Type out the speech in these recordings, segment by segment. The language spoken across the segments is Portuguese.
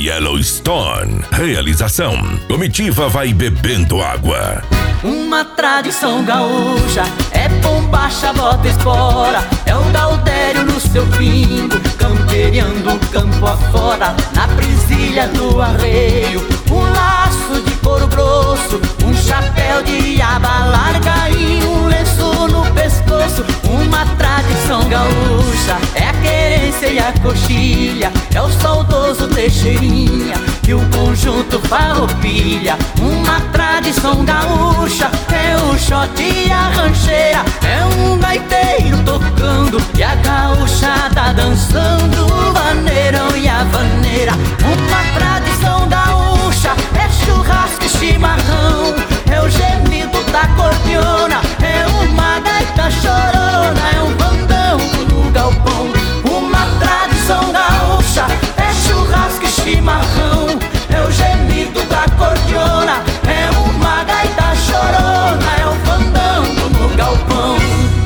Yellowstone. Realização: Comitiva Vai Bebendo Água. Uma tradição gaúcha é bombacha, bota espora. É o Gaudério no seu pingo, camperiando campo afora. Na presilha do arreio, um laço de couro grosso, um chapéu de aba larga e um lenço no pescoço. Uma tradição gaúcha é a querência e a coxilha. É o saudoso Teixeirinha e o conjunto Farroupilha. Uma tradição gaúcha é o shot e a rancheira. É um gaiteiro tocando e a gaúchada dançando o vaneirão e a vaneira. Uma tradição gaúcha é churrasco e chimarrão. É o gemido da cordiona, é uma gaita chorona, é um fandango no galpão. Uma tradição gaúcha é churrasco e chimarrão. É o gemido da cordiona, é uma gaita chorona, é um fandango no galpão.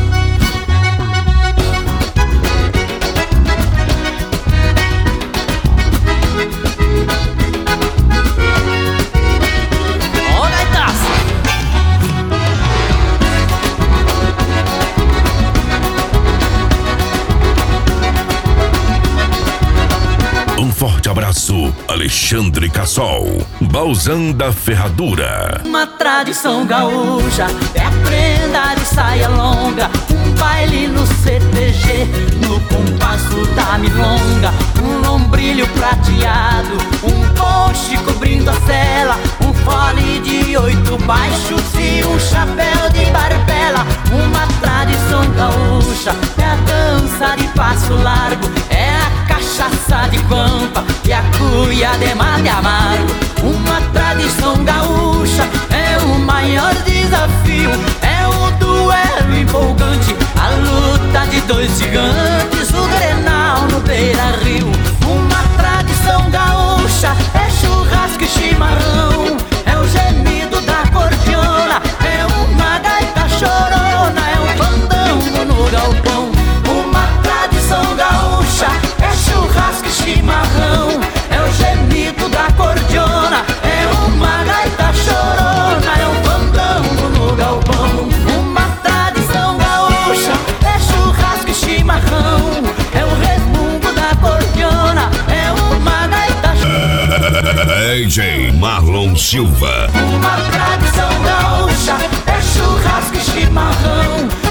Um forte abraço, Alexandre Cassol, Bauzão da Ferradura. Uma tradição gaúcha é a prenda de saia longa, um baile no CTG, no compasso da milonga. Um lombrilho prateado, um ponche cobrindo a cela, um fole de 8 baixos e um chapéu de barbela. Uma tradição gaúcha é a dança de passo largo, é a cachaça de pampa e a cuia de mate amargo. Uma tradição gaúcha é o maior desafio, é o duelo empolgante, a luta de dois gigantes, o Grenal no Beira-Rio. Uma tradição gaúcha é churrasco e chimarrão, é o gemido da cordiona, é uma gaita chorona, é um fandango no galpão. Uma tradição gaúcha é churrasco e chimarrão, é o gemido da cordiona, é uma gaita chorona, é um fandango no galpão. Uma tradição gaúcha é churrasco e chimarrão, é o resmungo da cordiona, é uma gaita chorona. DJ Marlon Silva. Uma tradição gaúcha é churrasco e chimarrão,